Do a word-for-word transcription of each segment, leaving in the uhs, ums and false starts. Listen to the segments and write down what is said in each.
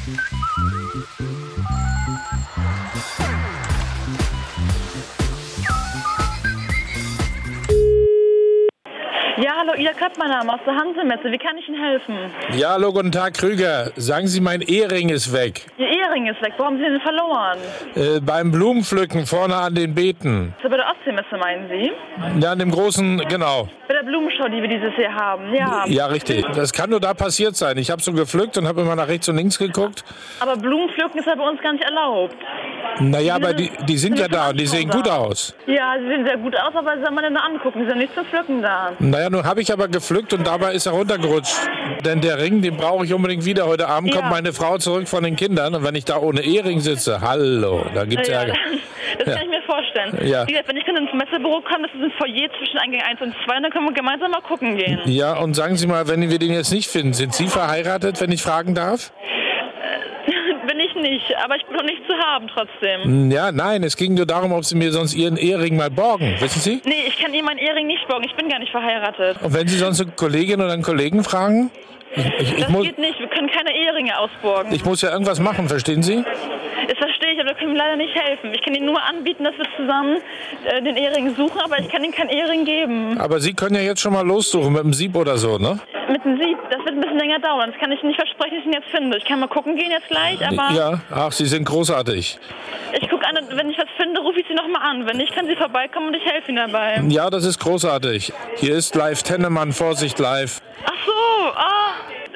Ja, hallo, Ida Köpp, mein Name aus der Hansemesse. Wie kann ich Ihnen helfen? Ja, hallo, guten Tag, Krüger. Sagen Sie, mein Ehering ist weg. Ihr Ehering ist weg. Wo haben Sie den verloren? Äh, beim Blumenpflücken vorne an den Beeten. Ist das bei der Ostseemesse, meinen Sie? Ja, an dem großen, genau. Bei der Blumenschau, die wir dieses Jahr haben, ja. Ja, richtig. Das kann nur da passiert sein. Ich habe so gepflückt und habe immer nach rechts und links geguckt. Aber Blumenpflücken ist ja bei uns gar nicht erlaubt. Naja, aber die, die sind ja da und die sehen gut aus. Ja, sie sehen sehr gut aus, aber sie soll man denn nur angucken. Sie sind nicht zum Pflücken da. Naja, nun habe ich aber gepflückt und dabei ist er runtergerutscht. Denn der Ring, den brauche ich unbedingt wieder. Heute Abend Ja. kommt meine Frau zurück von den Kindern. Und wenn ich da ohne Ehering sitze, hallo, da gibt's Ja, Ärger. das Ja. kann ich mir vorstellen. Ja. Wie gesagt, wenn ich dann ins Messebüro komme, das ist ein Foyer zwischen Eingang eins und zwei, dann können wir gemeinsam mal gucken gehen. Ja, und sagen Sie mal, wenn wir den jetzt nicht finden, sind Sie verheiratet, wenn ich fragen darf? Bin ich nicht, aber ich bin noch nicht zu haben trotzdem. Ja, nein, es ging nur darum, ob Sie mir sonst Ihren Ehering mal borgen, wissen Sie? Nee, ich kann Ihnen meinen Ehering nicht borgen, ich bin gar nicht verheiratet. Und wenn Sie sonst eine Kollegin oder einen Kollegen fragen? Ich, ich, ich, Das muss, geht nicht, wir können keine Eheringe ausborgen. ich muss ja irgendwas machen, verstehen Sie? Das verstehe ich, aber wir können ihm leider nicht helfen. Ich kann Ihnen nur anbieten, dass wir zusammen äh, den Ehering suchen, aber ich kann Ihnen keinen Ehering geben. Aber Sie können ja jetzt schon mal lossuchen mit dem Sieb oder so, ne? Mit dem Sieb, das wird ein bisschen länger dauern. Das kann ich nicht versprechen, dass ich ihn jetzt finde. Ich kann mal gucken gehen jetzt gleich, aber Ja, ach, Sie sind großartig. ich gucke an, wenn ich was finde, rufe ich Sie nochmal an. Wenn nicht, kann Sie vorbeikommen und ich helfe Ihnen dabei. Ja, das ist großartig. Hier ist live Tennemann, Vorsicht live. Ach so, ah.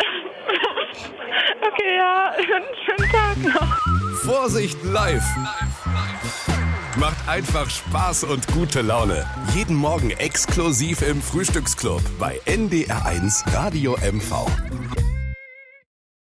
Okay, ja, schönen Tag noch. Vorsicht live. Macht einfach Spaß und gute Laune. Jeden Morgen exklusiv im Frühstücksclub bei N D R eins Radio M V.